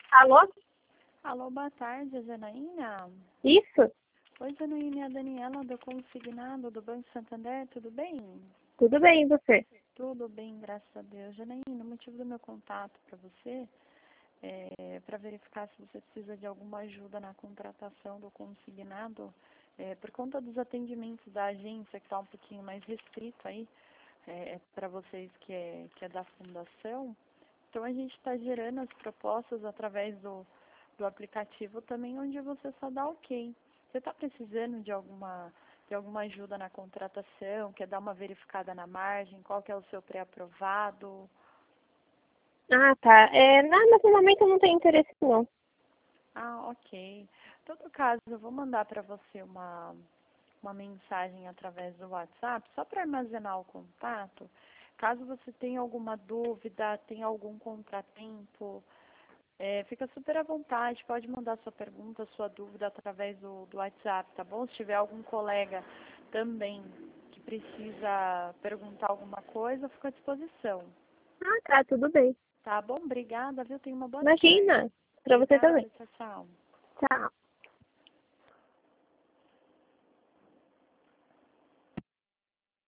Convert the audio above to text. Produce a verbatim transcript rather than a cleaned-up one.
Alô? Alô, boa tarde, Janaína. Isso? Oi, Janaína, é a Daniela do Consignado do Banco Santander, tudo bem? Tudo bem, e você? Tudo bem, graças a Deus. Janaína, o motivo do meu contato para você é para verificar se você precisa de alguma ajuda na contratação do consignado, é, por conta dos atendimentos da agência, que está um pouquinho mais restrito aí, é, para vocês que é, que é da fundação. Então, a gente está gerando as propostas através do, do aplicativo também, onde você só dá ok. Você está precisando de alguma, de alguma ajuda na contratação, quer dar uma verificada na margem, qual que é o seu pré-aprovado? Ah, tá. É, não, mas no momento eu não tenho interesse, não. Ah, ok. Em todo caso, eu vou mandar para você uma, uma mensagem através do WhatsApp, só para armazenar o contato. Caso você tenha alguma dúvida, tenha algum contratempo, É, fica super à vontade, pode mandar sua pergunta, sua dúvida através do, do WhatsApp, tá bom? Se tiver algum colega também que precisa perguntar alguma coisa, eu fico à disposição. Ah, tá, tudo bem. Tá bom? Obrigada, viu? Tenha uma boa tarde. Imagina. Pra você Obrigada, também. tchau, tchau. Tchau.